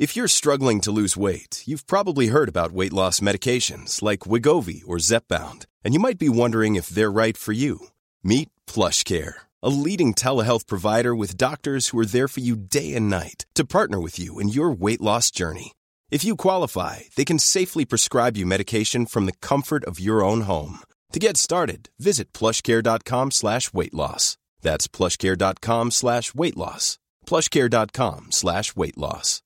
If you're struggling to lose weight, you've probably heard about weight loss medications like Wegovy or Zepbound, and you might be wondering if they're right for you. Meet PlushCare, a leading telehealth provider with doctors who are there for you day and night to partner with you in your weight loss journey. If you qualify, they can safely prescribe you medication from the comfort of your own home. To get started, visit plushcare.com/weightloss. That's plushcare.com/weightloss. plushcare.com/weightloss.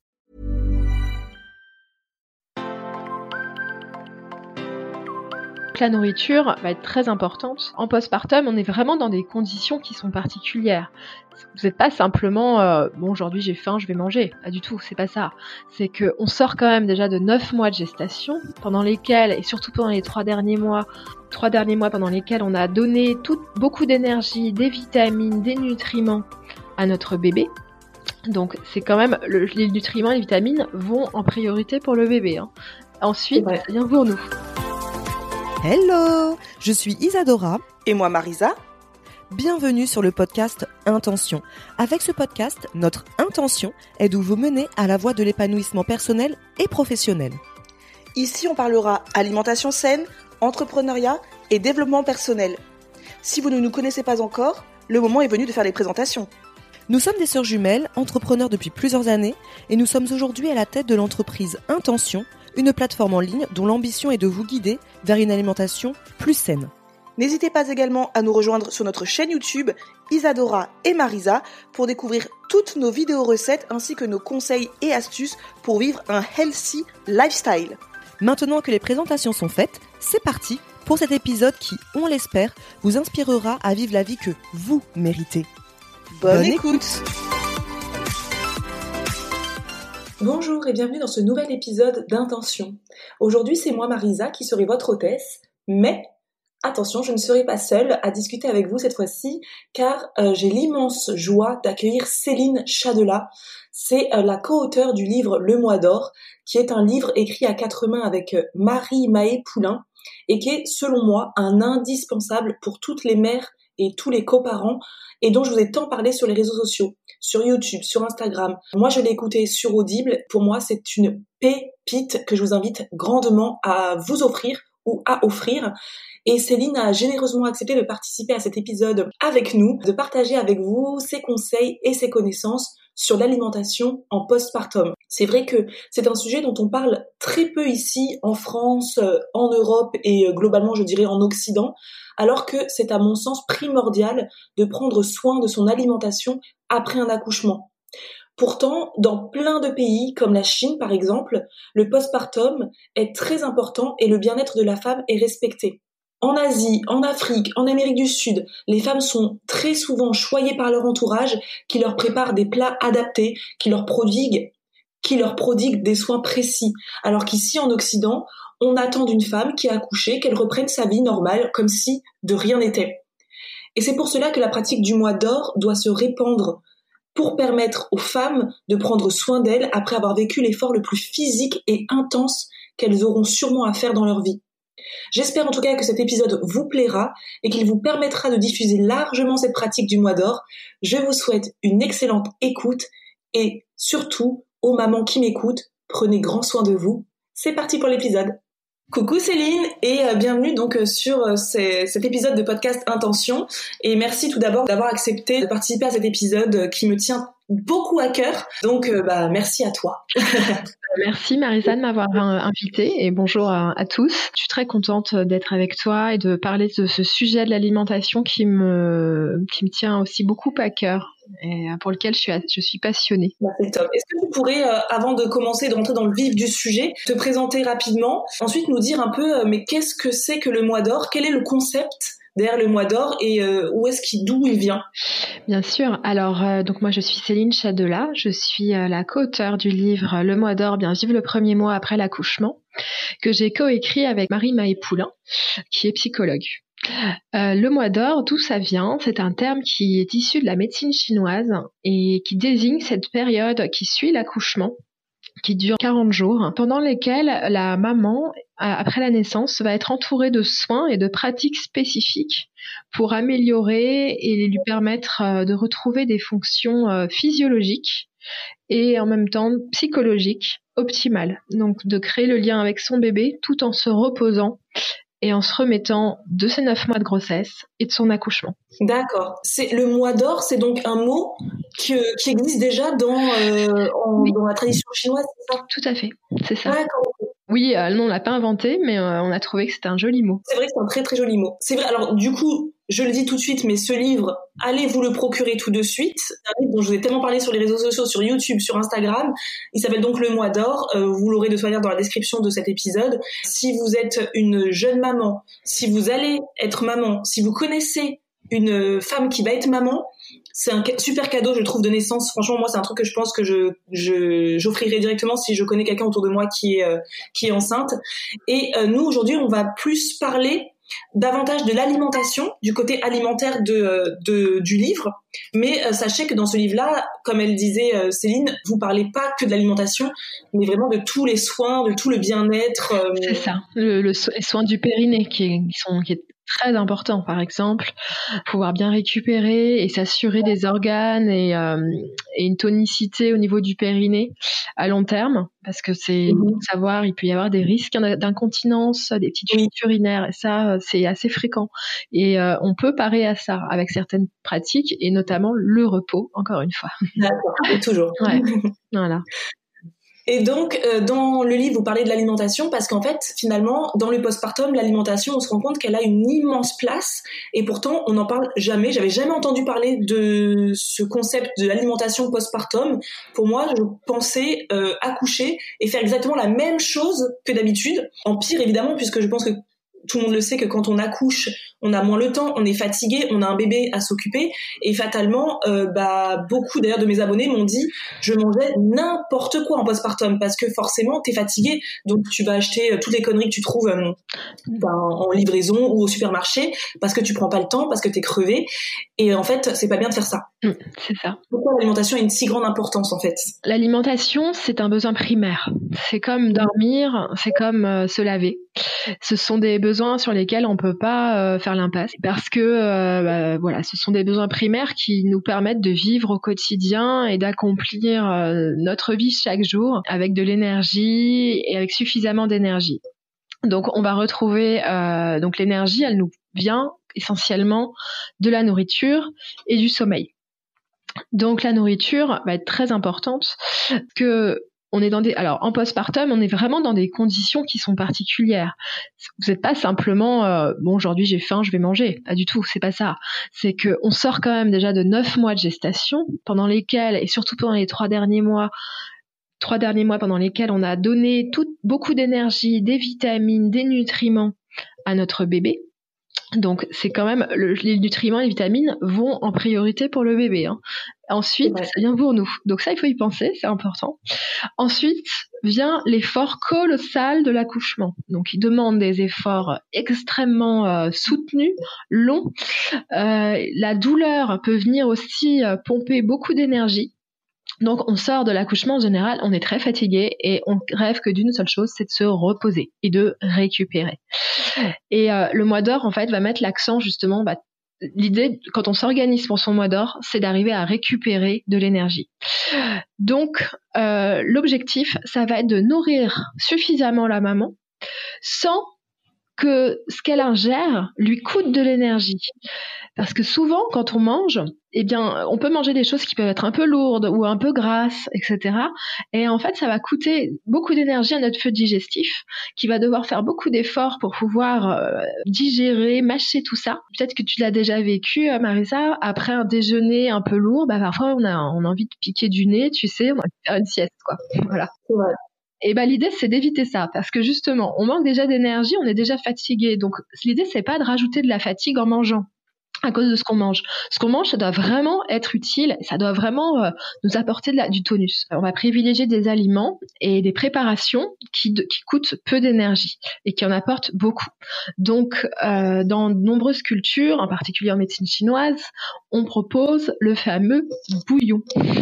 La nourriture va être très importante. En postpartum, on est vraiment dans des conditions qui sont particulières. Vous n'êtes pas simplement bon, aujourd'hui j'ai faim, je vais manger. Pas du tout, c'est pas ça. C'est qu'on sort quand même déjà de 9 mois de gestation, pendant lesquels, et surtout pendant les 3 derniers mois pendant lesquels on a donné beaucoup d'énergie, des vitamines, des nutriments à notre bébé. Donc c'est quand même les nutriments et les vitamines vont en priorité pour le bébé. Ensuite, ça vient pour nous. Hello, je suis Isadora. Et moi Marisa. Bienvenue sur le podcast Intention. Avec ce podcast, notre intention est de vous mener à la voie de l'épanouissement personnel et professionnel. Ici, on parlera alimentation saine, entrepreneuriat et développement personnel. Si vous ne nous connaissez pas encore, le moment est venu de faire les présentations. Nous sommes des sœurs jumelles, entrepreneurs depuis plusieurs années, et nous sommes aujourd'hui à la tête de l'entreprise Intention, une plateforme en ligne dont l'ambition est de vous guider vers une alimentation plus saine. N'hésitez pas également à nous rejoindre sur notre chaîne YouTube Isadora et Marisa pour découvrir toutes nos vidéos recettes ainsi que nos conseils et astuces pour vivre un healthy lifestyle. Maintenant que les présentations sont faites, c'est parti pour cet épisode qui, on l'espère, vous inspirera à vivre la vie que vous méritez. Bonne écoute. Bonjour et bienvenue dans ce nouvel épisode d'Intention. Aujourd'hui, c'est moi Marisa qui serai votre hôtesse, mais attention, je ne serai pas seule à discuter avec vous cette fois-ci, car j'ai l'immense joie d'accueillir Céline Chadela. C'est la co-auteure du livre Le Mois d'Or, qui est un livre écrit à 4 mains avec Marie-Maë Poulain, et qui est, selon moi, un indispensable pour toutes les mères et tous les coparents, et dont je vous ai tant parlé sur les réseaux sociaux, sur YouTube, sur Instagram. Moi, je l'ai écouté sur Audible. Pour moi, c'est une pépite que je vous invite grandement à vous offrir ou à offrir. Et Céline a généreusement accepté de participer à cet épisode avec nous, de partager avec vous ses conseils et ses connaissances sur l'alimentation en postpartum. C'est vrai que c'est un sujet dont on parle très peu ici en France, en Europe et globalement je dirais en Occident, alors que c'est à mon sens primordial de prendre soin de son alimentation après un accouchement. Pourtant, dans plein de pays, comme la Chine par exemple, le postpartum est très important et le bien-être de la femme est respecté. En Asie, en Afrique, en Amérique du Sud, les femmes sont très souvent choyées par leur entourage qui leur prépare des plats adaptés, qui leur prodigue des soins précis. Alors qu'ici en Occident, on attend d'une femme qui a accouché qu'elle reprenne sa vie normale comme si de rien n'était. Et c'est pour cela que la pratique du mois d'or doit se répandre pour permettre aux femmes de prendre soin d'elles après avoir vécu l'effort le plus physique et intense qu'elles auront sûrement à faire dans leur vie. J'espère en tout cas que cet épisode vous plaira et qu'il vous permettra de diffuser largement cette pratique du mois d'or. Je vous souhaite une excellente écoute et surtout, aux mamans qui m'écoutent, prenez grand soin de vous. C'est parti pour l'épisode. Coucou Céline et bienvenue donc sur cet épisode de podcast Intention et merci tout d'abord d'avoir accepté de participer à cet épisode qui me tient beaucoup à cœur. Donc merci à toi. Merci Marisa de m'avoir invitée et bonjour à tous. Je suis très contente d'être avec toi et de parler de ce sujet de l'alimentation qui me tient aussi beaucoup à cœur et pour lequel je suis passionnée. C'est top. Est-ce que tu pourrais, avant de commencer, de rentrer dans le vif du sujet, te présenter rapidement, ensuite nous dire un peu mais qu'est-ce que c'est que le mois d'or ? Quel est le concept derrière le mois d'or et d'où il vient ? Bien sûr. Alors, donc moi, je suis Céline Chadela. Je suis la co-auteure du livre Le Mois d'Or, bien vivre le premier mois après l'accouchement, que j'ai coécrit avec Marie-Maë Poulain, qui est psychologue. Le mois d'or, d'où ça vient ? C'est un terme qui est issu de la médecine chinoise et qui désigne cette période qui suit l'accouchement, qui dure 40 jours, pendant lesquels la maman, après la naissance, va être entourée de soins et de pratiques spécifiques pour améliorer et lui permettre de retrouver des fonctions physiologiques et en même temps psychologique, optimal. Donc de créer le lien avec son bébé tout en se reposant et en se remettant de ses 9 mois de grossesse et de son accouchement. D'accord. Le mois d'or, c'est donc un mot qui existe déjà dans la tradition chinoise, c'est ça ? Tout à fait, c'est ça. D'accord. Oui, non, on l'a pas inventé, mais on a trouvé que c'était un joli mot. C'est vrai que c'est un très très joli mot. C'est vrai. Alors du coup, je le dis tout de suite, mais ce livre, allez vous le procurer tout de suite. C'est un livre dont je vous ai tellement parlé sur les réseaux sociaux, sur YouTube, sur Instagram. Il s'appelle donc Le Mois d'Or. Vous l'aurez de toute manière dans la description de cet épisode. Si vous êtes une jeune maman, si vous allez être maman, si vous connaissez une femme qui va être maman, c'est un super cadeau, je trouve, de naissance. Franchement, moi, c'est un truc que je pense que j'offrirai directement si je connais quelqu'un autour de moi qui est enceinte. Et nous, aujourd'hui, on va plus parler davantage de l'alimentation, du côté alimentaire du livre. Mais sachez que dans ce livre-là, comme elle disait Céline, vous parlez pas que de l'alimentation, mais vraiment de tous les soins, de tout le bien-être. C'est ça, les soins du périnée qui est très important, par exemple, pouvoir bien récupérer et s'assurer des organes et une tonicité au niveau du périnée à long terme, parce que savoir, il peut y avoir des risques d'incontinence, des petites fuites urinaires, et ça, c'est assez fréquent. Et on peut parer à ça avec certaines pratiques, et notamment le repos, encore une fois. D'accord, et toujours. Ouais, voilà. Et donc, dans le livre, vous parlez de l'alimentation parce qu'en fait, finalement, dans le postpartum, l'alimentation, on se rend compte qu'elle a une immense place et pourtant, on n'en parle jamais. J'avais jamais entendu parler de ce concept de l'alimentation postpartum. Pour moi, je pensais accoucher et faire exactement la même chose que d'habitude. En pire, évidemment, puisque je pense que tout le monde le sait que quand on accouche, on a moins le temps, on est fatigué, on a un bébé à s'occuper et fatalement, beaucoup d'ailleurs de mes abonnés m'ont dit je mangeais n'importe quoi en postpartum parce que forcément t'es fatigué, donc tu vas acheter toutes les conneries que tu trouves en livraison ou au supermarché parce que tu prends pas le temps, parce que t'es crevé et en fait c'est pas bien de faire ça. C'est ça. Pourquoi l'alimentation a une si grande importance en fait ? L'alimentation, c'est un besoin primaire. C'est comme dormir, c'est comme se laver. Ce sont des besoins sur lesquels on peut pas faire l'impasse parce que ce sont des besoins primaires qui nous permettent de vivre au quotidien et d'accomplir notre vie chaque jour avec de l'énergie et avec suffisamment d'énergie. Donc on va retrouver donc l'énergie, elle nous vient essentiellement de la nourriture et du sommeil. Donc la nourriture va être très importante que on est en postpartum, on est vraiment dans des conditions qui sont particulières. Vous n'êtes pas simplement aujourd'hui j'ai faim, je vais manger. Pas du tout, c'est pas ça. C'est que on sort quand même déjà de 9 mois de gestation pendant lesquels, et surtout pendant les 3 derniers mois pendant lesquels on a donné beaucoup d'énergie, des vitamines, des nutriments à notre bébé. Donc c'est quand même les nutriments et les vitamines vont en priorité pour le bébé. Ensuite, ça vient pour nous. Donc ça, il faut y penser, c'est important. Ensuite vient l'effort colossal de l'accouchement. Donc il demande des efforts extrêmement soutenus, longs. La douleur peut venir aussi pomper beaucoup d'énergie. Donc on sort de l'accouchement en général, on est très fatigué et on rêve que d'une seule chose, c'est de se reposer et de récupérer. Et le mois d'or en fait va mettre l'accent justement, l'idée quand on s'organise pour son mois d'or, c'est d'arriver à récupérer de l'énergie. Donc l'objectif, ça va être de nourrir suffisamment la maman sans que ce qu'elle ingère lui coûte de l'énergie. Parce que souvent, quand on mange, on peut manger des choses qui peuvent être un peu lourdes ou un peu grasses, etc. Et en fait, ça va coûter beaucoup d'énergie à notre feu digestif, qui va devoir faire beaucoup d'efforts pour pouvoir digérer, mâcher tout ça. Peut-être que tu l'as déjà vécu, Marisa, après un déjeuner un peu lourd, parfois on a envie de piquer du nez, tu sais, on a envie de faire une sieste, quoi. Voilà. Ouais. Et l'idée, c'est d'éviter ça, parce que justement, on manque déjà d'énergie, on est déjà fatigué. Donc, l'idée, c'est pas de rajouter de la fatigue en mangeant à cause de ce qu'on mange. Ce qu'on mange, ça doit vraiment être utile, ça doit vraiment nous apporter du tonus. On va privilégier des aliments et des préparations qui coûtent peu d'énergie et qui en apportent beaucoup. Donc, dans de nombreuses cultures, en particulier en médecine chinoise, on propose le fameux bouillon.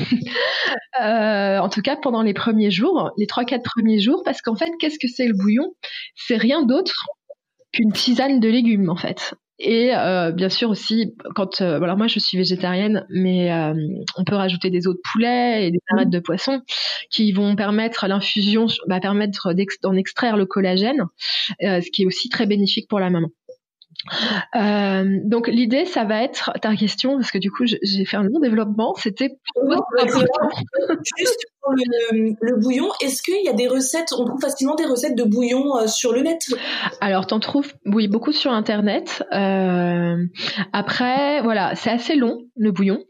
En tout cas, pendant les premiers jours, les 3-4 premiers jours, parce qu'en fait, qu'est-ce que c'est le bouillon ? C'est rien d'autre qu'une tisane de légumes, en fait. Et bien sûr aussi, quand alors moi je suis végétarienne, mais on peut rajouter des os de poulet et des arêtes de poisson qui vont permettre l'infusion, permettre d'en extraire le collagène, ce qui est aussi très bénéfique pour la maman. Donc l'idée, ça va être ta question, parce que du coup j'ai fait un long développement, c'était juste pour le bouillon. Est-ce qu'il y a des recettes, on trouve facilement des recettes de bouillon sur le net? Alors t'en trouves, oui, beaucoup sur internet. Après, voilà, c'est assez long le bouillon,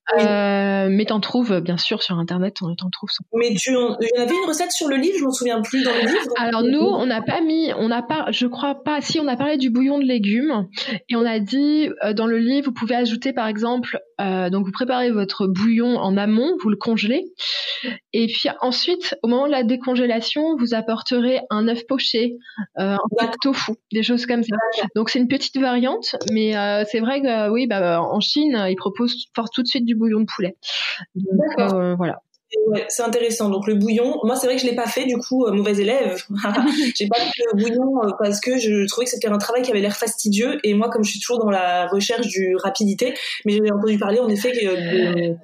mais t'en trouves bien sûr sur internet, t'en trouves. Mais il y en avait une recette sur le livre, je m'en souviens plus dans le livre. Alors nous, on n'a pas, je crois pas. Si, on a parlé du bouillon de légumes et on a dit dans le livre, vous pouvez ajouter par exemple, donc vous préparez votre bouillon en amont, vous le congelez, et puis ensuite, au moment de la décongélation, vous apporterez un œuf poché, un peu de tofu, des choses comme ça. Donc c'est une petite variante, mais c'est vrai que oui, en Chine, ils proposent tout de suite du bouillon de poulet. Donc voilà. Ouais, c'est intéressant. Donc le bouillon, moi c'est vrai que je l'ai pas fait, du coup mauvais élève. J'ai pas fait le bouillon parce que je trouvais que c'était un travail qui avait l'air fastidieux, et moi comme je suis toujours dans la recherche du rapidité, mais j'avais entendu parler en effet ouais,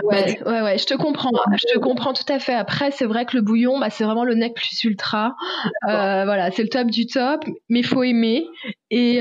je te comprends tout à fait. Après c'est vrai que le bouillon, c'est vraiment le nec plus ultra. Voilà, c'est le top du top, mais il faut aimer. Et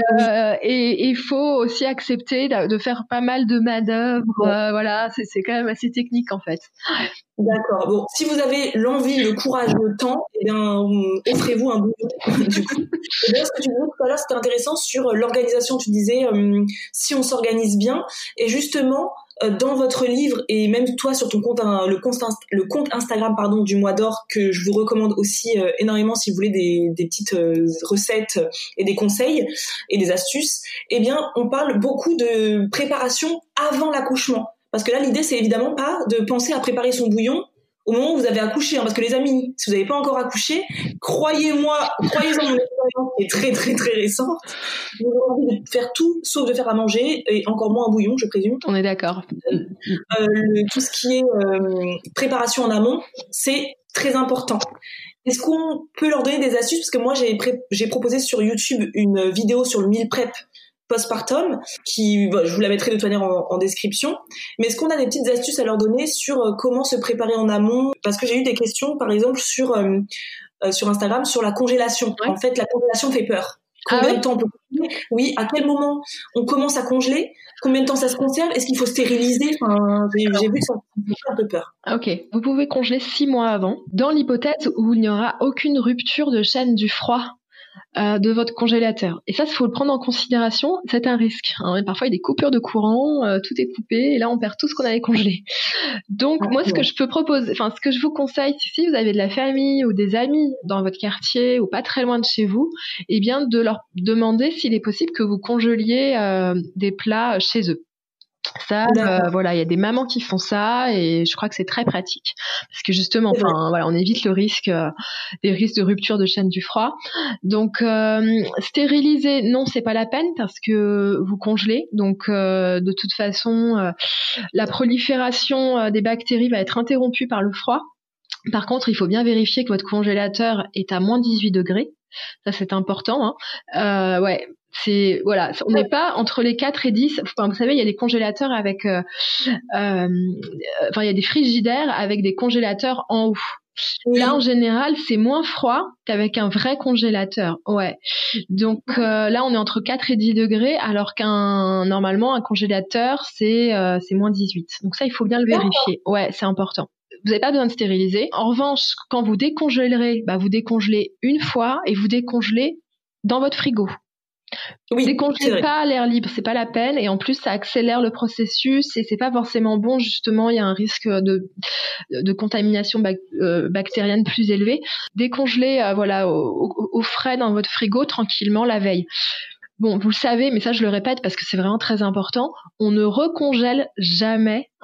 il faut aussi accepter de faire pas mal de manœuvres. Voilà, c'est quand même assez technique en fait. D'accord. Bon, si vous avez l'envie, le courage, le temps, eh bien, offrez-vous un bouillon. Du coup, et d'ailleurs, ce que tu disais tout à l'heure, c'était intéressant sur l'organisation. Tu disais si on s'organise bien. Et justement, dans votre livre, et même toi sur ton compte, le compte Instagram du Mois d'Or, que je vous recommande aussi énormément si vous voulez des petites recettes et des conseils et des astuces. Eh bien, on parle beaucoup de préparation avant l'accouchement. Parce que là, l'idée, c'est évidemment pas de penser à préparer son bouillon au moment où vous avez accouché. Parce que les amis, si vous n'avez pas encore accouché, croyez-moi, croyez-en mon expérience qui est très, très, très récente. Vous avez envie de faire tout, sauf de faire à manger, et encore moins un bouillon, je présume. On est d'accord. Tout ce qui est préparation en amont, c'est très important. Est-ce qu'on peut leur donner des astuces? Parce que moi, j'ai proposé sur YouTube une vidéo sur le meal prep postpartum, je vous la mettrai de toute manière en description. Mais est-ce qu'on a des petites astuces à leur donner sur comment se préparer en amont? Parce que j'ai eu des questions, par exemple, sur Instagram, sur la congélation. Ouais. En fait, la congélation fait peur. Combien de temps on peut congeler? Oui, à quel moment on commence à congeler? Combien de temps ça se conserve? Est-ce qu'il faut stériliser? J'ai vu que ça me fait un peu peur. Ok, vous pouvez congeler 6 mois avant, dans l'hypothèse où il n'y aura aucune rupture de chaîne du froid de votre congélateur. Et ça, il faut le prendre en considération, c'est un risque. Parfois, il y a des coupures de courant, tout est coupé, et là, on perd tout ce qu'on avait congelé. Donc, moi, ce que je vous conseille, si vous avez de la famille ou des amis dans votre quartier ou pas très loin de chez vous, eh bien, de leur demander s'il est possible que vous congeliez des plats chez eux. Ça, il y a des mamans qui font ça, et je crois que c'est très pratique parce que justement, on évite le risque, des risques de rupture de chaîne du froid. Donc, stériliser, non, c'est pas la peine parce que vous congelez. Donc, de toute façon, la prolifération des bactéries va être interrompue par le froid. Par contre, il faut bien vérifier que votre congélateur est à moins 18 degrés. Ça, c'est important. On n'est pas entre les 4 et 10. Vous savez, il y a des congélateurs avec, il y a des frigidaires avec des congélateurs en haut. Là, en général, c'est moins froid qu'avec un vrai congélateur. Ouais. Donc là, on est entre 4 et 10 degrés, alors normalement, un congélateur, c'est moins 18. Donc ça, il faut bien le vérifier. Ouais, c'est important. Vous n'avez pas besoin de stériliser. En revanche, quand vous décongélerez, vous décongelez une fois et vous décongelez dans votre frigo. Oui, décongelez pas à l'air libre, c'est pas la peine, et en plus ça accélère le processus et c'est pas forcément bon, justement, il y a un risque de contamination bactérienne plus élevé. Décongelez au frais dans votre frigo tranquillement la veille. Bon, vous le savez, mais ça je le répète parce que c'est vraiment très important, on ne recongèle jamais un plat.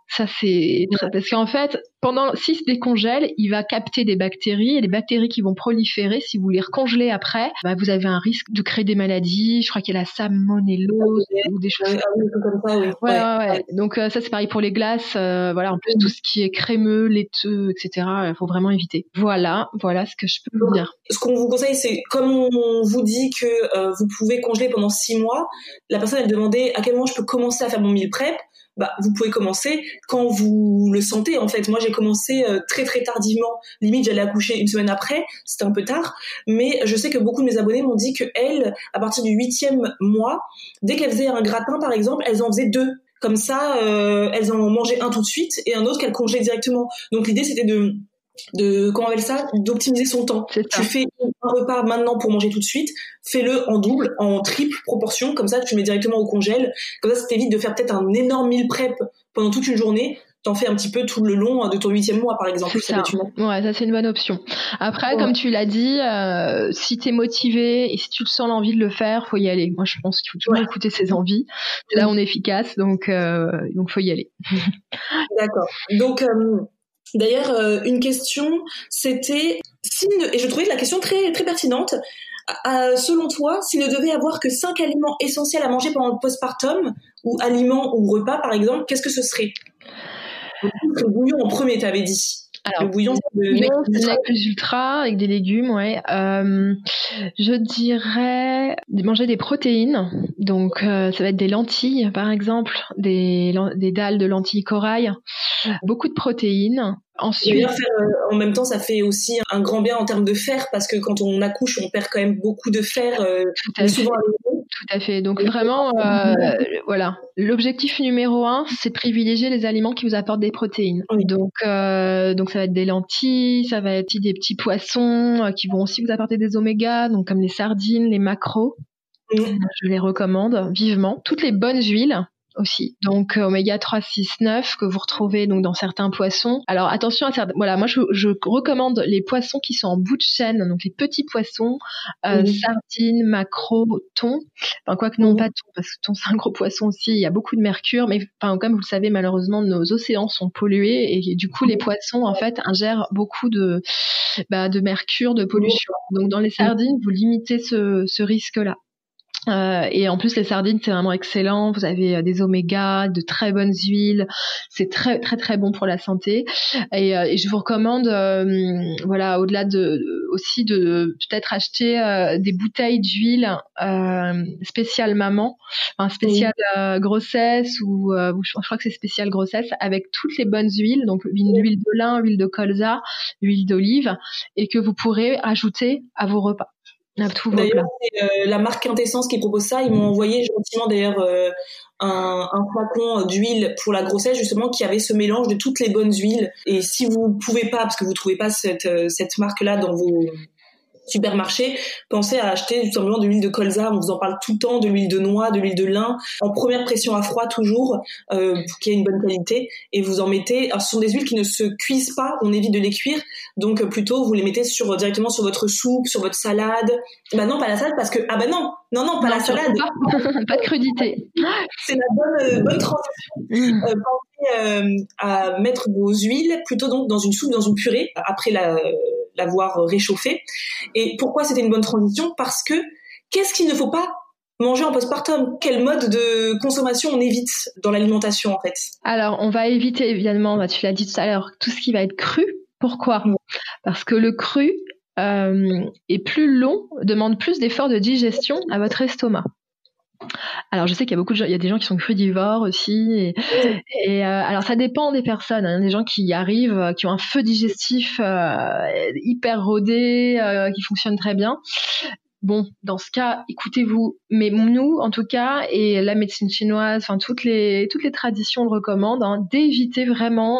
Ça, c'est parce qu'en fait, s'il se décongèle, il va capter des bactéries et les bactéries qui vont proliférer, si vous les recongelez après, vous avez un risque de créer des maladies. Je crois qu'il y a la salmonellose ou des choses comme ça. Oui. Ouais. Donc ça, c'est pareil pour les glaces. Voilà, en plus, tout ce qui est crémeux, laiteux, etc., il faut vraiment éviter. Voilà ce que je peux vous dire. Ce qu'on vous conseille, c'est comme on vous dit que vous pouvez congeler pendant 6 mois, la personne, elle demandait à quel moment je peux commencer à faire mon meal prep. Vous pouvez commencer quand vous le sentez, en fait. Moi, j'ai commencé très très tardivement. Limite, j'allais accoucher 1 semaine après. C'était un peu tard. Mais je sais que beaucoup de mes abonnés m'ont dit qu'elles, à partir du 8e mois, dès qu'elles faisaient un gratin, par exemple, elles en faisaient 2. Comme ça, elles en mangeaient un tout de suite et un autre qu'elles congelaient directement. Donc, l'idée, c'était comment on appelle ça, d'optimiser son temps. Tu fais un repas maintenant pour manger tout de suite, fais-le en double, en triple proportion, comme ça tu le mets directement au congèle, comme ça t'évite de faire peut-être un énorme meal prep pendant toute une journée, t'en fais un petit peu tout le long de ton 8e mois par exemple. Ça c'est une bonne option. Après, comme tu l'as dit, si t'es motivé et si tu sens l'envie de le faire, faut y aller. Moi je pense qu'il faut toujours écouter ses envies. Là on est efficace, donc faut y aller. D'accord. Donc d'ailleurs, une question, c'était et je trouvais la question très très pertinente. Selon toi, s'il ne devait y avoir que 5 aliments essentiels à manger pendant le postpartum, ou aliments ou repas par exemple, qu'est-ce que ce serait? Le bouillon en premier, t'avais dit. Alors, le bouillon, c'est le lait plus ultra avec des légumes, ouais. Je dirais manger des protéines. Donc, ça va être des lentilles, par exemple, des dalles de lentilles corail. Beaucoup de protéines. Ensuite, en même temps, ça fait aussi un grand bien en termes de fer, parce que quand on accouche, on perd quand même beaucoup de fer. Tout à fait. Donc vraiment, voilà. L'objectif numéro 1, c'est de privilégier les aliments qui vous apportent des protéines. Oui. Donc ça va être des lentilles, ça va être des petits poissons qui vont aussi vous apporter des omégas, donc comme les sardines, les maquereaux. Je les recommande vivement. Toutes les bonnes huiles aussi. Donc oméga 3, 6, 9 que vous retrouvez donc dans certains poissons. Alors attention à certains. Voilà, moi je recommande les poissons qui sont en bout de chaîne, donc les petits poissons, sardines, maquereaux, thon. Enfin quoique non, pas thon, parce que thon c'est un gros poisson aussi. Il y a beaucoup de mercure, mais comme vous le savez, malheureusement nos océans sont pollués et du coup les poissons en fait ingèrent beaucoup de mercure, de pollution. Donc dans les sardines, vous limitez ce risque-là. Et en plus les sardines c'est vraiment excellent, vous avez des omégas, de très bonnes huiles, c'est très très très bon pour la santé et je vous recommande au-delà aussi de peut-être acheter des bouteilles d'huile spéciale maman, spéciale grossesse ou je crois que c'est spéciale grossesse avec toutes les bonnes huiles, donc l'huile de lin, l'huile de colza, l'huile d'olive et que vous pourrez ajouter à vos repas. D'ailleurs, c'est la marque Quintessence qui propose ça. Ils m'ont envoyé gentiment d'ailleurs un flacon d'huile pour la grossesse justement qui avait ce mélange de toutes les bonnes huiles. Et si vous pouvez pas, parce que vous trouvez pas cette marque-là dans vos supermarché, pensez à acheter tout simplement de l'huile de colza. On vous en parle tout le temps, de l'huile de noix, de l'huile de lin, en première pression à froid toujours, pour qu'il y ait une bonne qualité. Et vous en mettez. Alors, ce sont des huiles qui ne se cuisent pas, on évite de les cuire. Donc plutôt vous les mettez directement sur votre soupe, sur votre salade. Non, pas la salade parce que non, pas la salade. Pas de crudité. C'est la bonne transition. Pensez à mettre vos huiles plutôt donc dans une soupe, dans une purée après l'avoir réchauffée. Et pourquoi c'était une bonne transition? Parce que qu'est-ce qu'il ne faut pas manger en postpartum? Quel mode de consommation on évite dans l'alimentation en fait? Alors on va éviter évidemment, tu l'as dit tout à l'heure, tout ce qui va être cru. Pourquoi? Parce que le cru est plus long, demande plus d'efforts de digestion à votre estomac. Alors je sais qu'il y a il y a des gens qui sont crudivores aussi et alors ça dépend des personnes. Il y a des gens qui y arrivent, qui ont un feu digestif hyper rodé, qui fonctionne très bien. Bon, dans ce cas, écoutez-vous. Mais nous, en tout cas, et la médecine chinoise, toutes les traditions le recommandent, d'éviter vraiment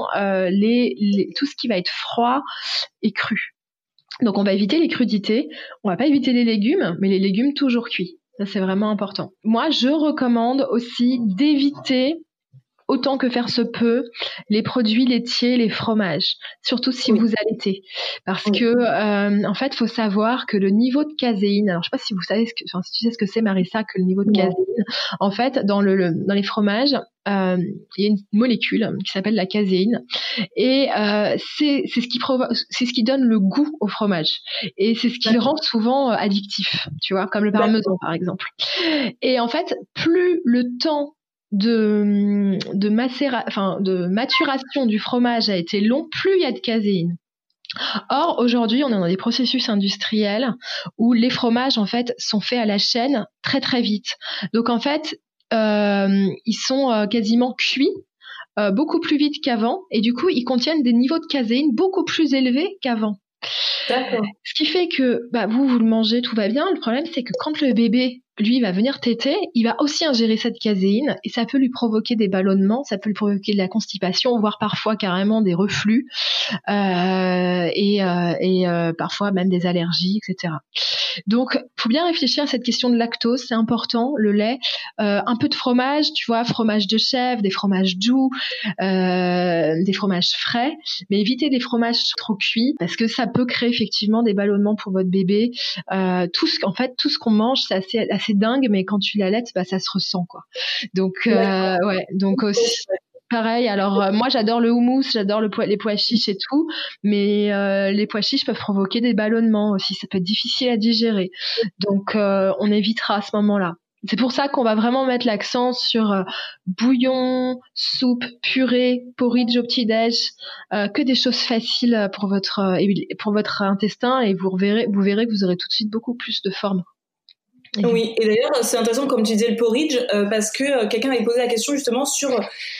tout ce qui va être froid et cru. Donc on va éviter les crudités, on va pas éviter les légumes, mais les légumes toujours cuits. Ça, c'est vraiment important. Moi, je recommande aussi d'éviter autant que faire se peut les produits laitiers, les fromages, surtout si vous allaitez, parce que en fait, faut savoir que le niveau de caséine, alors je sais pas si vous savez si tu sais ce que c'est, Marissa, que le niveau de caséine, en fait, dans les fromages, il y a une molécule qui s'appelle la caséine, et c'est ce qui donne le goût au fromage, et c'est ce qui le rend souvent addictif, tu vois, comme le parmesan par exemple. Et en fait, plus le temps de maturation du fromage a été long, plus il y a de caséine. Or, aujourd'hui, on est dans des processus industriels où les fromages, en fait, sont faits à la chaîne très très vite. Donc, en fait, ils sont quasiment cuits beaucoup plus vite qu'avant, et du coup, ils contiennent des niveaux de caséine beaucoup plus élevés qu'avant. D'accord. Ce qui fait que vous le mangez, tout va bien. Le problème, c'est que quand le bébé, lui, va venir téter, il va aussi ingérer cette caséine, et ça peut lui provoquer des ballonnements, ça peut lui provoquer de la constipation, voire parfois carrément des reflux, et parfois même des allergies, etc. Donc, faut bien réfléchir à cette question de lactose, c'est important. Le lait, un peu de fromage, tu vois, fromage de chèvre, des fromages doux, des fromages frais, mais évitez des fromages trop cuits, parce que ça peut créer effectivement des ballonnements pour votre bébé. Tout ce qu'on mange, c'est assez dingue, mais quand tu l'allaites, ça se ressent, quoi. Donc, donc aussi. Pareil, alors moi j'adore le houmous, j'adore les pois chiches et tout, mais les pois chiches peuvent provoquer des ballonnements aussi, ça peut être difficile à digérer. Donc on évitera à ce moment-là. C'est pour ça qu'on va vraiment mettre l'accent sur bouillon, soupe, purée, porridge au petit-déj, que des choses faciles pour votre intestin, et vous verrez que vous aurez tout de suite beaucoup plus de forme. Oui, et d'ailleurs c'est intéressant comme tu disais le porridge, parce que quelqu'un avait posé la question justement sur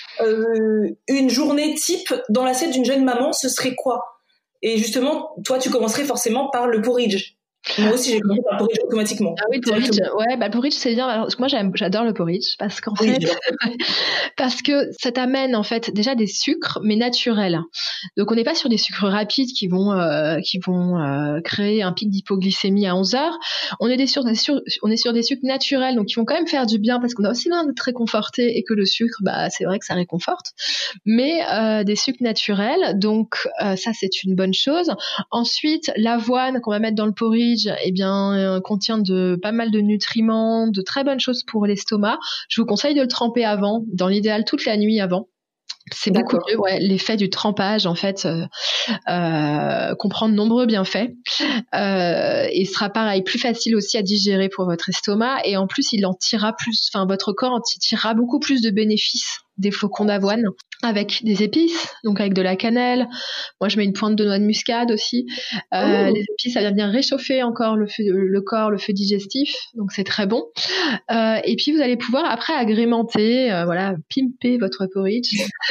une journée type dans l'assiette d'une jeune maman, ce serait quoi? Et justement, toi tu commencerais forcément par le porridge. Moi aussi j'ai commencé par le porridge automatiquement. Ah oui, le porridge, le porridge c'est bien. Alors, moi j'adore le porridge parce qu'en fait, parce que ça t'amène en fait déjà des sucres, mais naturels. Donc on n'est pas sur des sucres rapides qui vont créer un pic d'hypoglycémie à 11 heures. On est sur des sucres naturels, donc qui vont quand même faire du bien, parce qu'on a aussi besoin d'être réconforté, et que le sucre, c'est vrai que ça réconforte, mais des sucres naturels, donc ça c'est une bonne chose. Ensuite, l'avoine qu'on va mettre dans le porridge, contient pas mal de nutriments, de très bonnes choses pour l'estomac. Je vous conseille de le tremper avant, dans l'idéal toute la nuit avant. C'est beaucoup mieux, l'effet du trempage en fait comprend de nombreux bienfaits, et sera pareil plus facile aussi à digérer pour votre estomac, et en plus il en tirera plus, votre corps en tirera beaucoup plus de bénéfices des flocons d'avoine avec des épices, donc avec de la cannelle. Moi je mets une pointe de noix de muscade aussi. Les épices, ça vient bien réchauffer encore le feu digestif, donc c'est très bon. Et puis vous allez pouvoir après agrémenter, pimper votre porridge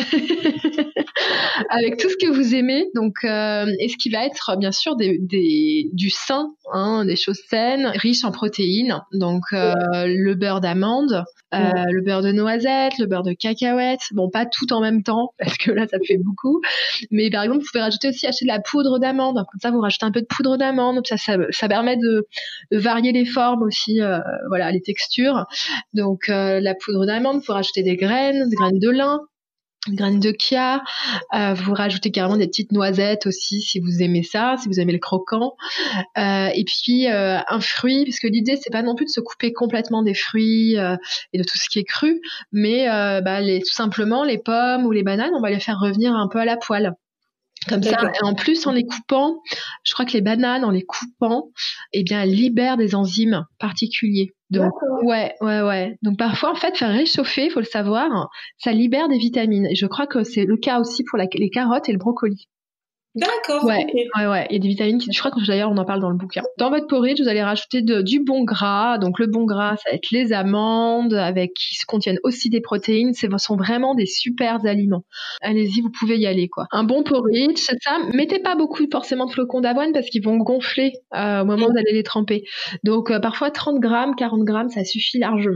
avec tout ce que vous aimez, donc et ce qui va être bien sûr du sain, des choses saines, riches en protéines, donc le beurre d'amande, le beurre de noisette, le beurre de cacahuète. Bon, pas tout en même temps, parce que là ça fait beaucoup, mais par exemple vous pouvez acheter de la poudre d'amande, comme ça vous rajoutez un peu de poudre d'amande, ça permet de varier les formes aussi, les textures. Donc la poudre d'amande, vous rajouter des graines de lin, graines de chia, vous rajoutez carrément des petites noisettes aussi si vous aimez ça, si vous aimez le croquant, et puis un fruit, parce que l'idée c'est pas non plus de se couper complètement des fruits et de tout ce qui est cru, mais tout simplement les pommes ou les bananes, on va les faire revenir un peu à la poêle. Comme ça, et en plus en les coupant, je crois que les bananes, en les coupant, elles libèrent des enzymes particuliers. Donc, ouais. Donc parfois, en fait, faire réchauffer, il faut le savoir, ça libère des vitamines. Et je crois que c'est le cas aussi pour les carottes et le brocoli. D'accord. Ouais. Il y a des vitamines je crois que d'ailleurs on en parle dans le bouquin. Dans votre porridge, vous allez rajouter du bon gras. Donc le bon gras, ça va être les amandes, qui contiennent aussi des protéines. Ce sont vraiment des super aliments. Allez-y, vous pouvez y aller, quoi. Un bon porridge, c'est ça. Mettez pas beaucoup forcément de flocons d'avoine, parce qu'ils vont gonfler au moment où vous allez les tremper. Donc parfois 30 grammes, 40 grammes, ça suffit largement.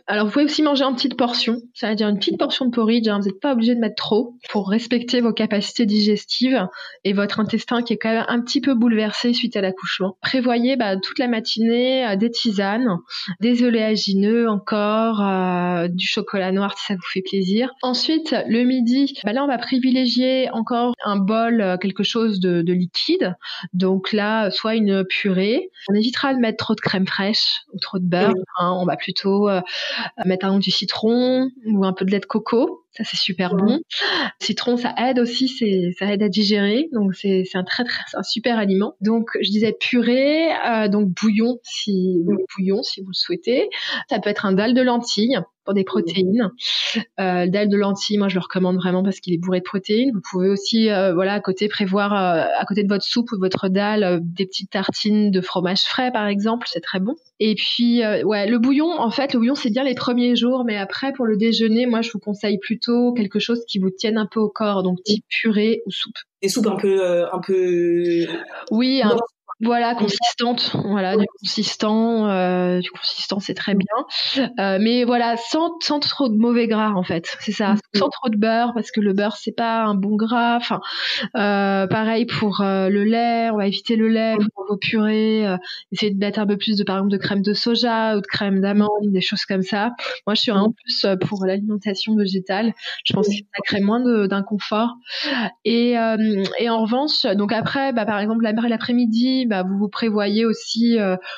Alors, vous pouvez aussi manger en petites portions, c'est-à-dire une petite portion de porridge, hein, vous n'êtes pas obligé de mettre trop pour respecter vos capacités digestives et votre intestin qui est quand même un petit peu bouleversé suite à l'accouchement. Prévoyez toute la matinée des tisanes, des oléagineux encore, du chocolat noir si ça vous fait plaisir. Ensuite, le midi, là on va privilégier encore un bol, quelque chose de liquide. Donc là, soit une purée. On évitera de mettre trop de crème fraîche ou trop de beurre. On va plutôt mettre du citron ou un peu de lait de coco. Ça, c'est super bon. Citron, ça aide aussi, ça aide à digérer. Donc, c'est un super aliment. Donc, je disais purée, donc bouillon si vous le souhaitez. Ça peut être un dalle de lentilles pour des protéines. Le dalle de lentilles, moi, je le recommande vraiment parce qu'il est bourré de protéines. Vous pouvez aussi, à côté, prévoir, à côté de votre soupe ou de votre dalle, des petites tartines de fromage frais, par exemple. C'est très bon. Et puis, le bouillon, c'est bien les premiers jours, mais après, pour le déjeuner, moi, je vous conseille plutôt quelque chose qui vous tienne un peu au corps, donc type purée ou soupe. Des soupes un peu. Oui, consistante. Voilà, du consistant, c'est très bien. Mais voilà, sans trop de mauvais gras en fait. C'est ça, sans trop de beurre parce que le beurre c'est pas un bon gras. Enfin, pareil pour le lait, on va éviter le lait pour vos purées. Essayer de mettre un peu plus par exemple de crème de soja ou de crème d'amande, des choses comme ça. Moi, je suis vraiment plus pour l'alimentation végétale. Je pense que ça crée moins d'inconfort. Et en revanche, donc après, par exemple l'après-midi, vous prévoyez aussi,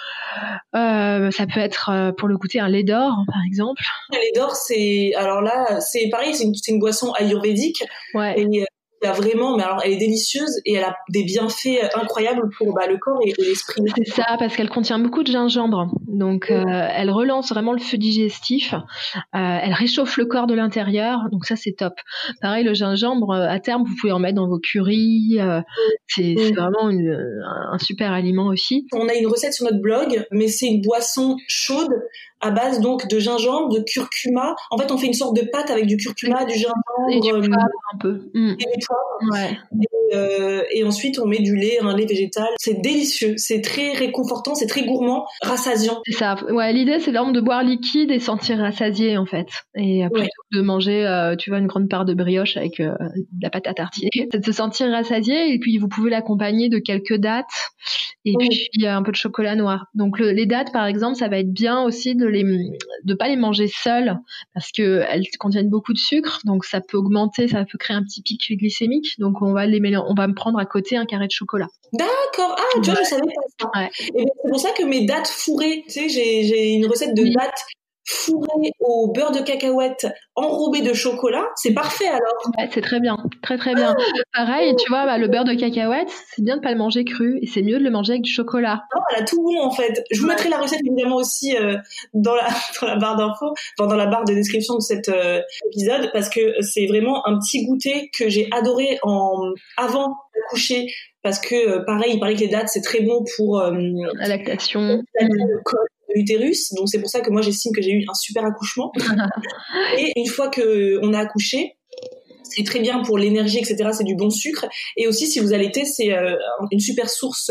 ça peut être pour le goûter un lait d'or, par exemple. Le lait d'or, c'est pareil, c'est une boisson ayurvédique. Ouais. Et il y a vraiment, mais alors elle est délicieuse et elle a des bienfaits incroyables pour le corps et l'esprit. C'est ça, parce qu'elle contient beaucoup de gingembre, donc elle relance vraiment le feu digestif, elle réchauffe le corps de l'intérieur, donc ça c'est top. Pareil, le gingembre, à terme vous pouvez en mettre dans vos currys, c'est vraiment un super aliment aussi. On a une recette sur notre blog, mais c'est une boisson chaude à base donc de gingembre, de curcuma. En fait, on fait une sorte de pâte avec du curcuma, du gingembre et du poivre un peu. Et du poivre. Ouais. Et ensuite, on met du lait, un lait végétal. C'est délicieux, c'est très réconfortant, c'est très gourmand, rassasiant. C'est ça. Ouais, l'idée, c'est vraiment de boire liquide et sentir rassasié, en fait. Et plutôt que de manger, une grande part de brioche avec de la pâte à tartiner. C'est de se sentir rassasié et puis vous pouvez l'accompagner de quelques dattes et puis un peu de chocolat noir. Donc les dattes, par exemple, ça va être bien aussi de pas les manger seules parce que elles contiennent beaucoup de sucre, donc ça peut créer un petit pic glycémique. Donc on va me prendre à côté un carré de chocolat. D'accord. Ah, tu vois, je savais pas ça. Ouais. Et c'est pour ça que mes dattes fourrées, tu sais, j'ai une recette de dattes fourrées au beurre de cacahuète enrobé de chocolat, c'est parfait alors. Ouais, c'est très bien, très très bien. Pareil, tu vois, le beurre de cacahuète, c'est bien de pas le manger cru et c'est mieux de le manger avec du chocolat. Non, elle a tout bon en fait. Je vous mettrai la recette évidemment aussi dans la barre d'infos, dans la barre de description de cet épisode parce que c'est vraiment un petit goûter que j'ai adoré avant d'accoucher parce que pareil, il paraît que les dattes c'est très bon pour la lactation. Le col de l'utérus, donc c'est pour ça que moi j'estime que j'ai eu un super accouchement. Et une fois que on a accouché, c'est très bien pour l'énergie, etc. C'est du bon sucre. Et aussi, si vous allaitez, c'est une super source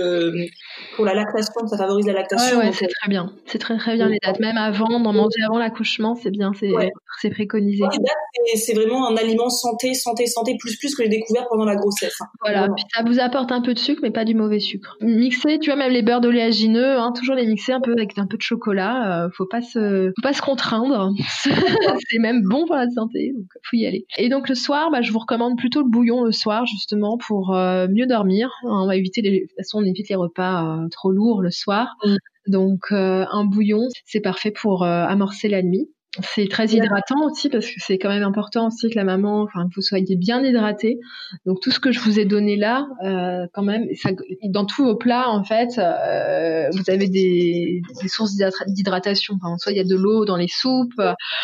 pour la lactation. Ça favorise la lactation. Ouais, c'est très bien. C'est très très bien les dattes. Même d'en manger avant l'accouchement, c'est bien. C'est préconisé. Les dattes, c'est vraiment un aliment santé plus que j'ai découvert pendant la grossesse. Voilà. Puis ça vous apporte un peu de sucre, mais pas du mauvais sucre. Mixer, tu vois, même les beurres d'oléagineux, toujours les mixer un peu avec un peu de chocolat. Faut pas se contraindre. C'est même bon pour la santé, donc faut y aller. Et donc le soir, je vous recommande plutôt le bouillon le soir, justement, pour mieux dormir. On va éviter de toute façon, on évite les repas trop lourds le soir. Donc un bouillon, c'est parfait pour amorcer la nuit. C'est très hydratant aussi parce que c'est quand même important aussi que la maman, que vous soyez bien hydraté. Donc tout ce que je vous ai donné là, quand même, dans tous vos plats en fait, vous avez des sources d'hydratation. Soit il y a de l'eau dans les soupes,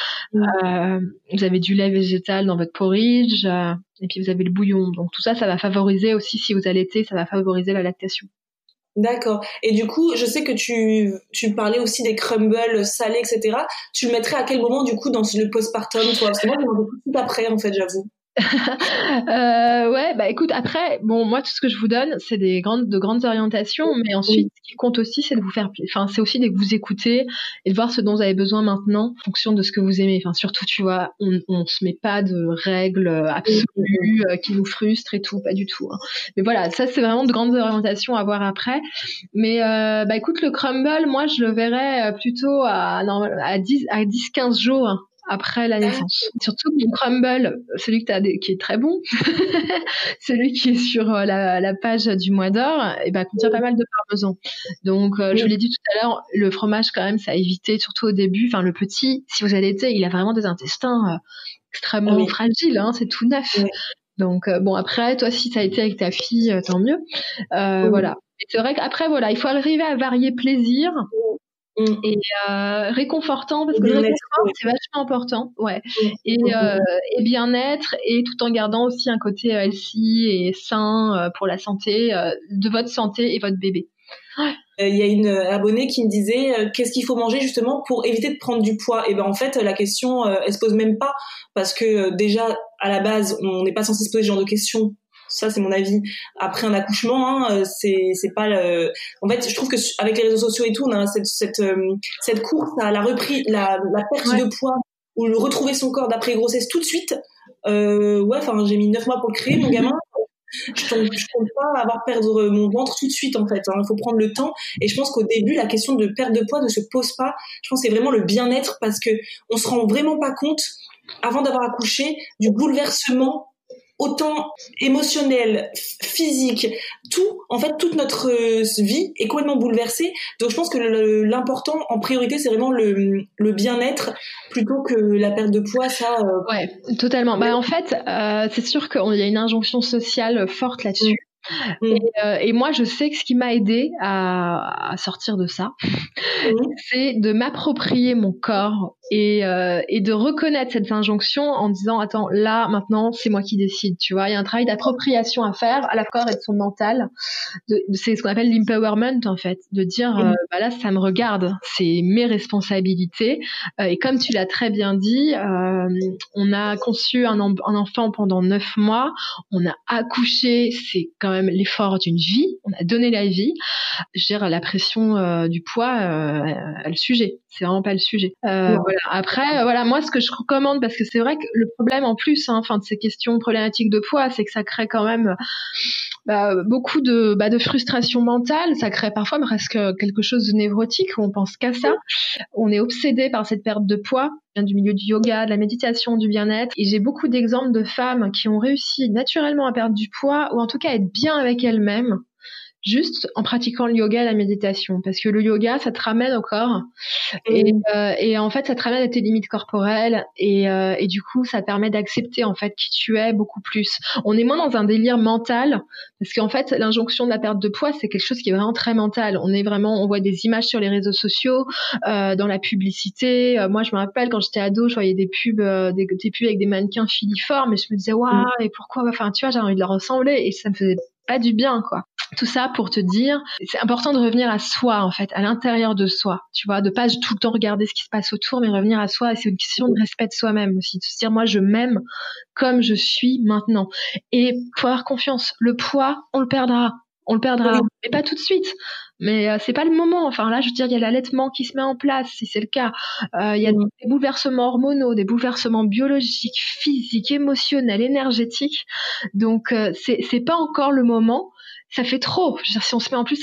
vous avez du lait végétal dans votre porridge, et puis vous avez le bouillon. Donc tout ça, ça va favoriser aussi si vous allaitez, ça va favoriser la lactation. D'accord. Et du coup, je sais que tu parlais aussi des crumbles salés, etc. Tu le mettrais à quel moment, du coup, dans le postpartum, toi? Parce que moi, je mange tout de suite après, en fait, j'avoue. Ouais, bah écoute, après, bon, moi, tout ce que je vous donne, c'est de grandes orientations, mais ensuite, ce qui compte aussi, c'est de vous c'est aussi de vous écouter et de voir ce dont vous avez besoin maintenant, en fonction de ce que vous aimez. Enfin, surtout, tu vois, on se met pas de règles absolues qui nous frustrent et tout, pas du tout. Hein. Mais voilà, ça, c'est vraiment de grandes orientations à voir après. Mais bah écoute, le crumble, moi, je le verrais plutôt à 10-15 jours. Hein, après la naissance. Surtout que mon crumble, celui qui est très bon, celui qui est sur la page du mois d'or, contient pas mal de parmesan. Donc, je vous l'ai dit tout à l'heure, le fromage quand même, ça a évité, surtout au début. Enfin, le petit, si vous allaitez, il a vraiment des intestins extrêmement fragiles, hein, c'est tout neuf. Donc, bon, après, toi, si ça a été avec ta fille, tant mieux. Voilà. Et c'est vrai qu'après, voilà, il faut arriver à varier plaisir et réconfortant, parce que le réconfort, c'est vachement important, et bien-être, et tout en gardant aussi un côté healthy et sain pour la santé de votre santé et votre bébé. Il y a une abonnée qui me disait qu'est-ce qu'il faut manger justement pour éviter de prendre du poids. Et ben en fait la question elle se pose même pas, parce que déjà à la base on n'est pas censé se poser ce genre de questions. Ça, c'est mon avis. Après un accouchement, hein, c'est pas le... En fait, je trouve que avec les réseaux sociaux et tout, on a cette course à la reprise, la perte de poids, ou le retrouver son corps d'après grossesse tout de suite. Enfin, j'ai mis 9 mois pour le créer, mon gamin. Je compte pas avoir perdre mon ventre tout de suite, en fait. Il faut prendre le temps. Et je pense qu'au début, la question de perte de poids ne se pose pas. Je pense que c'est vraiment le bien-être, parce que on se rend vraiment pas compte, avant d'avoir accouché, du bouleversement autant émotionnel, physique, tout, en fait, toute notre vie est complètement bouleversée. Donc, je pense que l'important, en priorité, c'est vraiment le bien-être plutôt que la perte de poids, ça. Ouais, totalement. Bah, en fait, c'est sûr qu'il y a une injonction sociale forte là-dessus. Et moi, je sais que ce qui m'a aidé à sortir de ça, c'est de m'approprier mon corps et de reconnaître cette injonction en disant attends, là maintenant c'est moi qui décide, tu vois. Il y a un travail d'appropriation à faire à la corps et de son mental, c'est ce qu'on appelle l'empowerment, en fait, de dire là ça me regarde, c'est mes responsabilités, et comme tu l'as très bien dit, on a conçu un enfant pendant 9 mois, on a accouché, c'est quand même l'effort d'une vie, on a donné la vie. Je veux dire, la pression du poids, le sujet, c'est vraiment pas le sujet. Voilà. Après, voilà, moi ce que je recommande, parce que c'est vrai que le problème en plus, de ces questions problématiques de poids, c'est que ça crée quand même beaucoup de frustration mentale, ça crée parfois presque quelque chose de névrotique où on pense qu'à ça, on est obsédé par cette perte de poids. Je viens du milieu du yoga, de la méditation, du bien-être, et j'ai beaucoup d'exemples de femmes qui ont réussi naturellement à perdre du poids, ou en tout cas à être bien avec elles-mêmes, juste en pratiquant le yoga et la méditation, parce que le yoga, ça te ramène au corps, et en fait, ça te ramène à tes limites corporelles, et du coup, ça te permet d'accepter en fait qui tu es beaucoup plus. On est moins dans un délire mental, parce qu'en fait, l'injonction de la perte de poids, c'est quelque chose qui est vraiment très mental. On voit des images sur les réseaux sociaux, dans la publicité. Moi, je me rappelle quand j'étais ado, je voyais des pubs avec des mannequins filiformes, et je me disais waouh, et pourquoi, tu vois, j'ai envie de leur ressembler, et ça me faisait pas du bien, quoi. Tout ça pour te dire, c'est important de revenir à soi, en fait, à l'intérieur de soi, tu vois, de pas tout le temps regarder ce qui se passe autour, mais revenir à soi. Et c'est une question de respect de soi-même aussi, de se dire moi je m'aime comme je suis maintenant, et faut avoir confiance. Le poids, on le perdra, mais pas tout de suite. Mais c'est pas le moment. Enfin là, je veux dire, il y a l'allaitement qui se met en place, si c'est le cas. Il y a des bouleversements hormonaux, des bouleversements biologiques, physiques, émotionnels, énergétiques. Donc c'est pas encore le moment. Ça fait trop. Je veux dire, si on se met en plus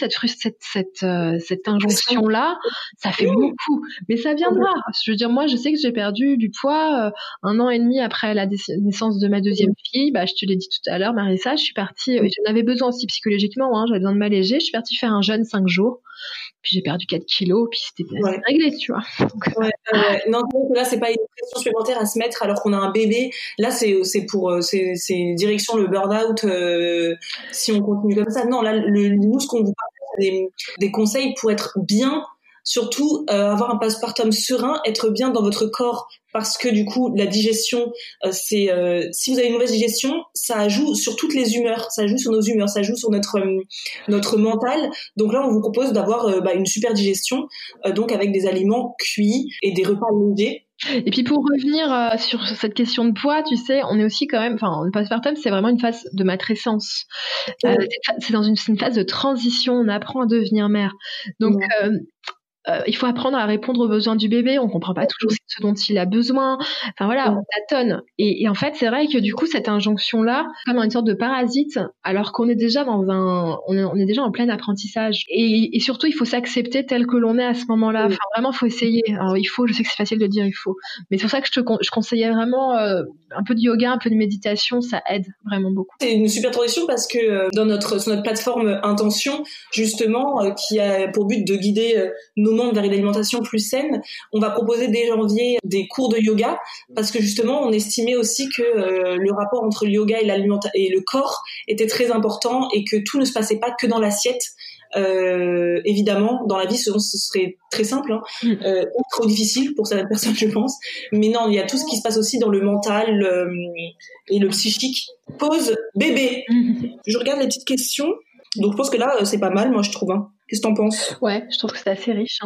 cette injonction-là, ça fait beaucoup. Mais ça viendra. Je veux dire, moi, je sais que j'ai perdu du poids 1 an et demi après la naissance de ma deuxième fille. Je te l'ai dit tout à l'heure, Marissa, je suis partie, j'en avais besoin aussi psychologiquement, j'avais besoin de m'alléger. Je suis partie faire un jeûne 5 jours. Puis j'ai perdu 4 kilos, puis c'était réglé, tu vois. Donc, non, là, c'est pas une pression supplémentaire à se mettre alors qu'on a un bébé. Là, c'est direction le burn-out, si on continue comme ça. Non, là, nous, ce qu'on vous parle, c'est des conseils pour être bien surtout avoir un postpartum serein, être bien dans votre corps, parce que du coup la digestion, si vous avez une mauvaise digestion, ça joue sur toutes les humeurs, ça joue sur nos humeurs, ça joue sur notre mental. Donc là on vous propose d'avoir une super digestion, donc avec des aliments cuits et des repas légers. Et puis pour revenir sur cette question de poids, tu sais, on est aussi quand même, le postpartum, c'est vraiment une phase de matrescence. C'est dans une phase de transition, on apprend à devenir mère. Donc il faut apprendre à répondre aux besoins du bébé, on comprend pas toujours ce dont il a besoin. Enfin voilà, on tâtonne. Et en fait, c'est vrai que du coup, cette injonction-là, comme une sorte de parasite, alors qu'on est déjà on est déjà en plein apprentissage. Et surtout, il faut s'accepter tel que l'on est à ce moment-là. Enfin vraiment, faut essayer. Alors je sais que c'est facile de dire il faut, mais c'est pour ça que je conseillais vraiment un peu de yoga, un peu de méditation, ça aide vraiment beaucoup. C'est une super transition parce que sur notre plateforme Intention, justement, qui a pour but de guider nos membres vers une alimentation plus saine, on va proposer dès janvier des cours de yoga parce que justement on estimait aussi que le rapport entre le yoga et le corps était très important et que tout ne se passait pas que dans l'assiette. Évidemment, dans la vie, ce serait très simple, trop difficile pour certaines personnes, je pense. Mais non, il y a tout ce qui se passe aussi dans le mental et le psychique. Pause bébé. Je regarde les petites questions. Donc je pense que là, c'est pas mal, moi je trouve. Qu'est-ce que t'en penses ? Ouais, je trouve que c'est assez riche.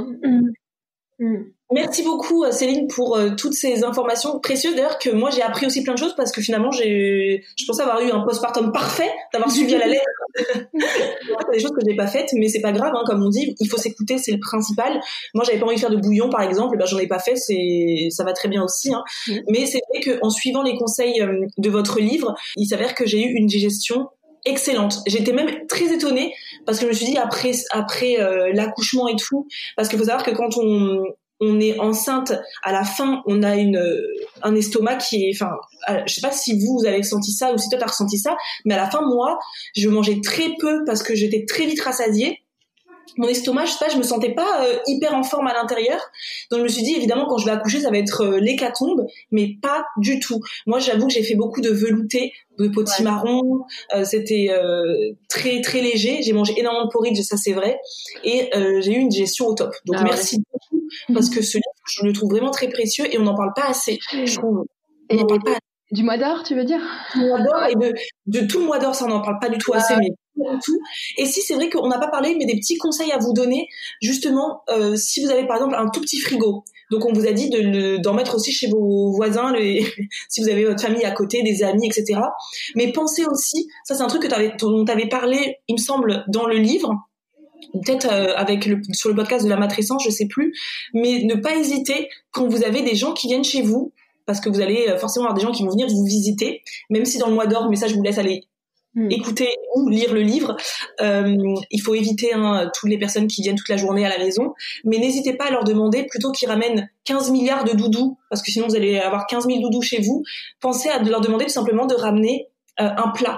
Merci beaucoup Céline pour toutes ces informations précieuses. D'ailleurs que moi j'ai appris aussi plein de choses parce que finalement je pensais avoir eu un postpartum parfait, d'avoir suivi à la lettre des choses que je n'ai pas faites, mais c'est pas grave, comme on dit, il faut s'écouter, c'est le principal. Moi j'avais pas envie de faire de bouillon par exemple, j'en ai pas fait, ça va très bien aussi. Mais c'est vrai qu'en suivant les conseils de votre livre, il s'avère que j'ai eu une digestion excellente. J'étais même très étonnée parce que je me suis dit après l'accouchement et tout, parce qu'il faut savoir que quand on est enceinte, à la fin, on a un estomac qui est, je sais pas si vous avez ressenti ça ou si toi t'as ressenti ça, mais à la fin, moi, je mangeais très peu parce que j'étais très vite rassasiée. Mon estomac, je sais pas, je me sentais pas hyper en forme à l'intérieur. Donc je me suis dit, évidemment, quand je vais accoucher, ça va être l'hécatombe, mais pas du tout. Moi, j'avoue que j'ai fait beaucoup de velouté, de potimarron. C'était très très léger. J'ai mangé énormément de porridge, ça c'est vrai. Et j'ai eu une digestion au top. Donc merci beaucoup parce que ce livre, je le trouve vraiment très précieux et on n'en parle pas assez. Je trouve. On n'en parle pas assez. Du mois d'or, tu veux dire ? Du mois d'or et de tout le mois d'or, ça on n'en parle pas du tout assez, mais pas du tout. Et si c'est vrai qu'on n'a pas parlé, mais des petits conseils à vous donner, justement, si vous avez par exemple un tout petit frigo, donc on vous a dit d'en mettre aussi chez vos voisins, si vous avez votre famille à côté, des amis, etc. Mais pensez aussi, ça c'est un truc dont tu avais parlé, il me semble, dans le livre, peut-être sur le podcast de la matrescence, je sais plus, mais ne pas hésiter quand vous avez des gens qui viennent chez vous, parce que vous allez forcément avoir des gens qui vont venir vous visiter, même si dans le mois d'or, mais ça je vous laisse aller écouter ou lire le livre, il faut éviter toutes les personnes qui viennent toute la journée à la maison, mais n'hésitez pas à leur demander, plutôt qu'ils ramènent 15 milliards de doudous, parce que sinon vous allez avoir 15 000 doudous chez vous, pensez à leur demander tout simplement de ramener un plat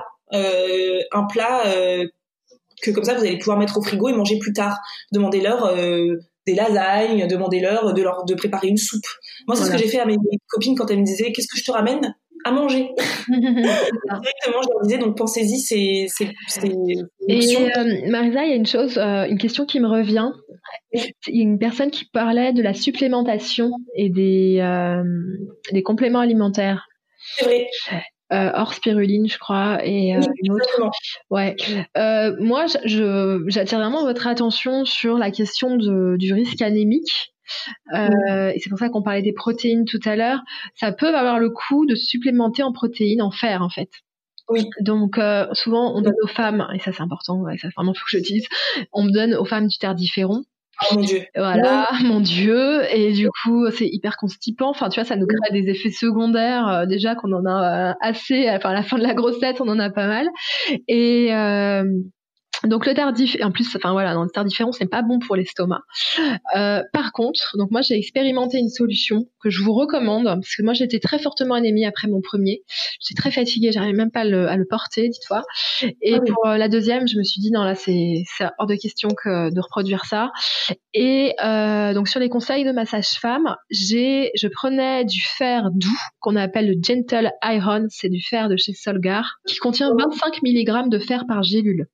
que comme ça vous allez pouvoir mettre au frigo et manger plus tard. Demandez-leur des lasagnes, demandez-leur de préparer une soupe. Moi, c'est ce que j'ai fait à mes copines quand elles me disaient « Qu'est-ce que je te ramène ?» À manger. Directement, je leur disais, donc pensez-y, c'est Et Marisa, il y a une question qui me revient. Il y a une personne qui parlait de la supplémentation et des compléments alimentaires. C'est vrai. Hors spiruline, je crois, et une autre. Exactement. Ouais. Moi, j'attire vraiment votre attention sur la question du risque anémique. Et c'est pour ça qu'on parlait des protéines tout à l'heure. Ça peut avoir le coup de supplémenter en protéines, en fer, en fait. Oui. Donc souvent on donne aux femmes, et ça c'est important, ça vraiment faut que je dise, on donne aux femmes du terdiféron. Oh mon Dieu. Voilà, mon Dieu. Et du coup, c'est hyper constipant. Enfin, tu vois, ça nous crée des effets secondaires. Déjà qu'on en a assez. Enfin, à la fin de la grossesse, on en a pas mal. Et donc le terdiféron, en plus, dans le terdiféron, c'est pas bon pour l'estomac. Par contre, donc moi j'ai expérimenté une solution que je vous recommande, parce que moi j'étais très fortement anémie après mon premier. J'étais très fatiguée, j'arrivais même pas à le porter, dites-toi. Et pour la deuxième, je me suis dit non, là c'est hors de question de reproduire ça. Et donc sur les conseils de ma sage-femme, je prenais du fer doux qu'on appelle le Gentle Iron, c'est du fer de chez Solgar, qui contient 25 mg de fer par gélule.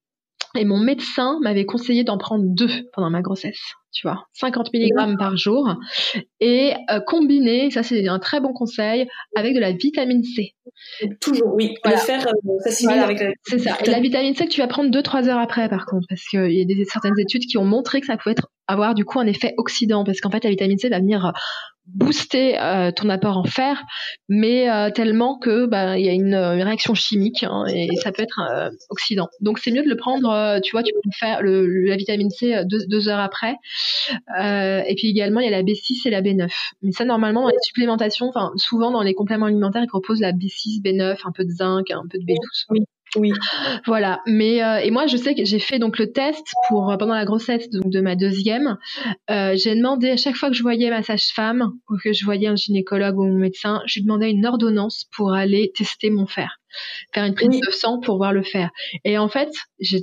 Et mon médecin m'avait conseillé d'en prendre 2 pendant ma grossesse, tu vois, 50 mg par jour. Et combiner, ça c'est un très bon conseil, avec de la vitamine C. Toujours, oui. Voilà. Le fer s'assimile avec la... C'est ça. Et la vitamine C que tu vas prendre 2-3 heures après, par contre, parce qu'il y a certaines études qui ont montré que ça pouvait avoir du coup un effet oxydant, parce qu'en fait la vitamine C va venir booster ton apport en fer, mais tellement que il y a une réaction chimique, hein, et ça peut être oxydant. Donc c'est mieux de le prendre, tu vois, tu peux faire la vitamine C 2 heures après. Et puis également il y a la B6 et la B9. Mais ça normalement dans les supplémentations, enfin souvent dans les compléments alimentaires ils proposent la B6, B9, un peu de zinc, un peu de B12. Oui. Voilà. Mais et moi je sais que j'ai fait donc le test pendant la grossesse donc de ma deuxième. J'ai demandé à chaque fois que je voyais ma sage-femme ou que je voyais un gynécologue ou mon médecin, je lui demandais une ordonnance pour aller tester mon fer, faire une prise de sang pour voir le fer. Et en fait,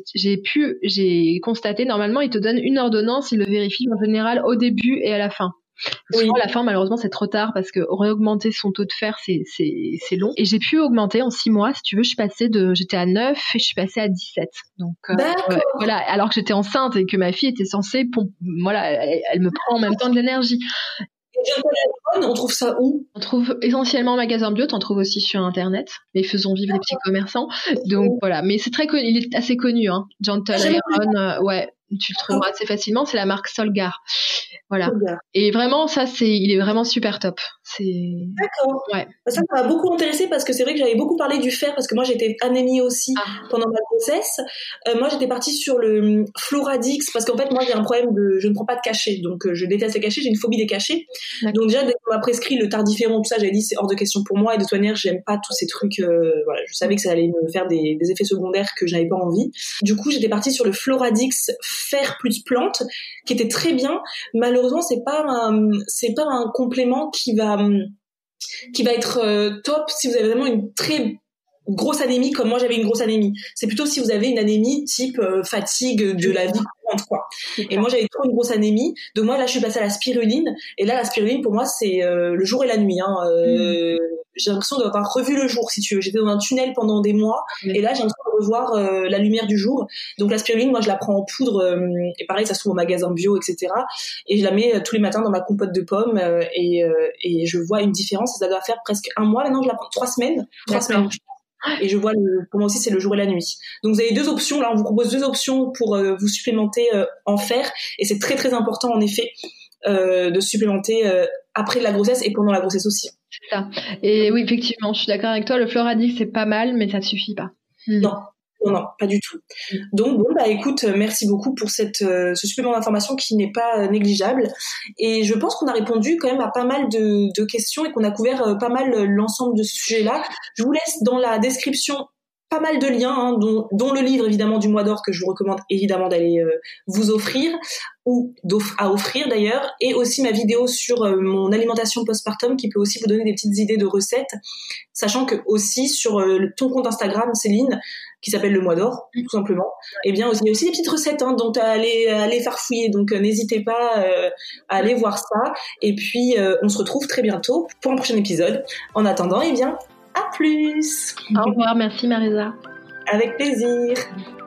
j'ai constaté, normalement ils te donnent une ordonnance, ils le vérifient en général au début et à la fin. Souvent, à la fin, malheureusement, c'est trop tard parce que réaugmenter son taux de fer, c'est long. Et j'ai pu augmenter en 6 mois, si tu veux, j'étais à 9 et je suis passée à 17. Donc, voilà, alors que j'étais enceinte et que ma fille était censée, elle me prend en même temps de l'énergie. On trouve ça où? On trouve essentiellement en magasin bio, t'en trouves aussi sur internet, mais faisons vivre les petits commerçants. Donc voilà, mais c'est très connu, il est assez connu, hein. Gentle Iron, tu le trouveras assez facilement, c'est la marque Solgar. Voilà. Et vraiment, il est vraiment super top. D'accord. Ouais. Ça m'a beaucoup intéressée parce que c'est vrai que j'avais beaucoup parlé du fer parce que moi j'étais anémie aussi pendant ma grossesse. Moi j'étais partie sur le Floradix parce qu'en fait moi j'ai un problème je ne prends pas de cachets, donc je déteste les cachets, j'ai une phobie des cachets. D'accord. Donc déjà dès qu'on m'a prescrit le tardiféron, tout ça, j'avais dit c'est hors de question pour moi et de toute manière j'aime pas tous ces trucs. Voilà, je savais que ça allait me faire des effets secondaires que je n'avais pas envie. Du coup j'étais partie sur le Floradix fer plus plante qui était très bien. Malheureusement c'est pas un complément qui va être top si vous avez vraiment une très grosse anémie comme moi j'avais une grosse anémie. C'est plutôt si vous avez une anémie type fatigue de la vie courante quoi. Et moi j'avais trop une grosse anémie, donc moi là je suis passée à la spiruline et là la spiruline pour moi c'est le jour et la nuit hein. J'ai l'impression d'avoir revu le jour si tu veux. J'étais dans un tunnel pendant des mois et là j'ai l'impression de revoir la lumière du jour. Donc la spiruline moi je la prends en poudre et pareil ça se trouve au magasin bio etc. Et je la mets tous les matins dans ma compote de pommes et je vois une différence et ça doit faire presque un mois maintenant je la prends 3 semaines. Et je vois pour moi aussi c'est le jour et la nuit. Donc vous avez 2 options là, on vous propose 2 options pour vous supplémenter en fer et c'est très très important en effet de supplémenter après la grossesse et pendant la grossesse aussi. C'est ça. Et oui effectivement je suis d'accord avec toi, le Floradix c'est pas mal mais ça ne suffit pas. Non, pas du tout. Donc écoute, merci beaucoup pour ce supplément d'information qui n'est pas négligeable. Et je pense qu'on a répondu quand même à pas mal de questions et qu'on a couvert pas mal l'ensemble de ce sujet-là. Je vous laisse dans la description pas mal de liens, hein, dont le livre évidemment du mois d'or que je vous recommande évidemment d'aller vous offrir ou à offrir d'ailleurs, et aussi ma vidéo sur mon alimentation postpartum qui peut aussi vous donner des petites idées de recettes, sachant que aussi sur ton compte Instagram Céline qui s'appelle le mois d'or tout simplement, et bien aussi il y a aussi des petites recettes hein, donc à aller farfouiller, donc n'hésitez pas à aller voir ça et puis on se retrouve très bientôt pour un prochain épisode. En attendant, à plus. Au revoir, merci Marisa. Avec plaisir.